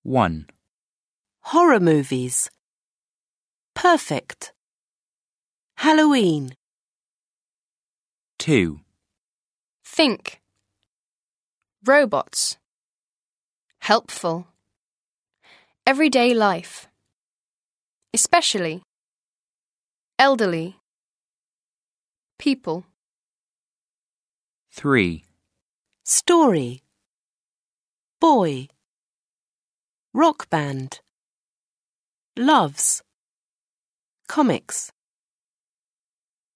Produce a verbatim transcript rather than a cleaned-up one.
one. Horror movies. Perfect. Halloween. two. Think. Robots. Helpful. Everyday life. Especially. Elderly. People. three. Story. Boy. Rock band. Loves. Comics.